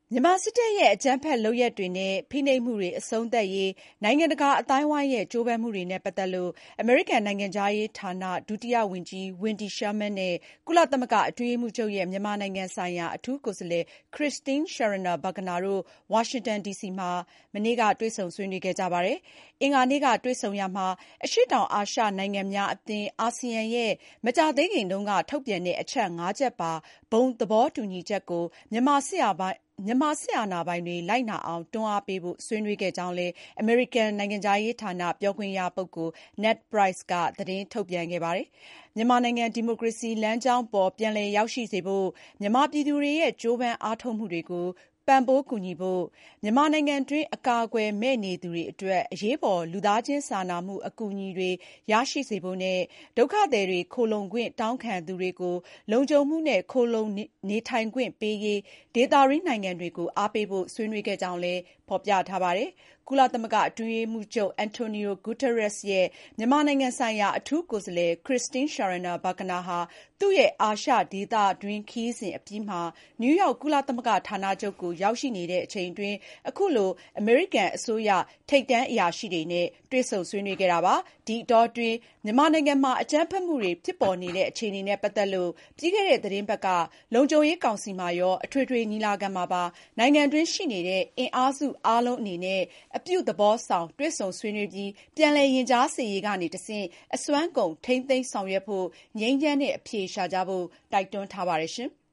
မြန်မာစစ်တပ်ရဲ့အကြမ်းဖက်လုပ်ရပ်တွေနဲ့ဖိနှိပ်မှုတွေအဆုံးသတ်ရေးနိုင်ငံတကာအသိုင်းအဝိုင်းရဲ့ကြိုးပမ်းမှုတွေနဲ့ပတ်သက်လို့အမေရိကန်နိုင်ငံခြားရေးဌာနဒုတိယဝန်ကြီး Wendy Sherman နဲ့ကုလသမဂ္ဂအတွင်းရေးမှူးချုပ်ရဲ့မြန်မာနိုင်ငံဆိုင်ရာအထူးကိုယ်စားလှယ် Christine Schraner Burgener တို့ဝါရှင်တန်ဒီစီမှာမနေ့ကတွေ့ဆုံဆွေးနွေးခဲ့ကြပါတယ်။အင်္ဂါနေ့ကတွေ့ဆုံရာမှာအရှေ့တောင်အာရှနိုင်ငံများအသင်းအာဆီယံရဲ့မကြာသေးခင်တုန်းကထုတ်ပြန်တဲ့အချက် ၅ ချက်ပါဘုံသဘောတူညီချက်ကိုမြန်မာစစ်အာဏာပိုင်တွေလိုက်နာအောင်တွန်းအားပေးဖို့ဆွေးနွေးခဲ့ကြောင်းလည်းအမေရိကန်နိုင်ငံခြားရေးဌာနပြောခွင့်ရပုဂ္ဂိုလ် Ned Price ကသတင်းထုတ်ပြန်ခဲ့ပါတယ်။မြန်မာနိုင်ငံဒီမိုကရေစီလမ်းကြောင်းပေါ်ပြန်လည်ရောက်ရှိစေဖို့မြန်မာပြည်သူတွေရဲ့ကြိုးပမ်းအားထုတ်မှုတွေကိုပံ့ပိုးကူညီဖို့မြန်မာနိုင်ငံတွင်းအကာအကွယ်မဲ့နေသူတွေအတွက်အရေးပေါ်လူသားချင်းစာနာမှုအကူအညီတွေရရှိစေဖို့နဲ့ဒုက္ခသည်တွေခိုလှုံခွင့်တောင်းခံသူတွေကိုလုံခြုံမှုနဲ့ခိုလှုံနေထိုင်ခွင့်ပေးရေးဒေသတွင်းနိုင်ငံတွေကိုအားပေးဖို့ဆွေးနွေးခဲ့ကြောင်းလည်းဖော်ပြထားပါတယ်။ကုလသမဂ္ဂအတွင်းရေးမှူးချုပ် Antonio Guterres ရဲ့မြန်မာနိုင်ငံဆိုင်ရာအထူးကိုယ်စားလှယ် Christine Schraner Burgener ဟာသူ့ရဲ့အာရှဒေသတွင်းခရီးစဉ်အပြီးမှာနယူးယောက်ကုလသမဂ္ဂဌာနချုပ်ကိုရောက်ရှိနေတဲ့အချိန်အတွင်းအခုလိုအမေရိကန်အစိုးရထိပ်တန်းအရာရှိတွေနဲ့တွေ့ဆုံဆွေးနွေးခဲ့တာပါ။ဒီအတောအတွင်းမြန်မာနိုင်ငံမှာအကြမ်းဖက်မှုတွေဖြစ်ပေါ်နေတဲ့အခြေအနေနဲ့ပတ်သက်လို့ပြီးခဲ့တဲ့သတင်းပတ်ကလုံခြုံရေးကောင်စီမှာရောအထွေထွေညီလာခံမှာပါနိုင်ငံတွင်းရှိနေတဲ့အင်အားစုအားလုံးအနေနဲ့အပြုသဘောဆောင်တွေ့ဆုံဆွေးနွေးပြီးပြန်လည်ရင်ကြားစေ့ရေးကနေတဆင့်အစွမ်းကုန်ထိန်းသိမ်းဆောင်ရွက်ဖို့ငြိမ်းချမ်းတဲ့အဖြေရှာကြဖို့တိုက်တွန်းထားပါတယ်ရှင်။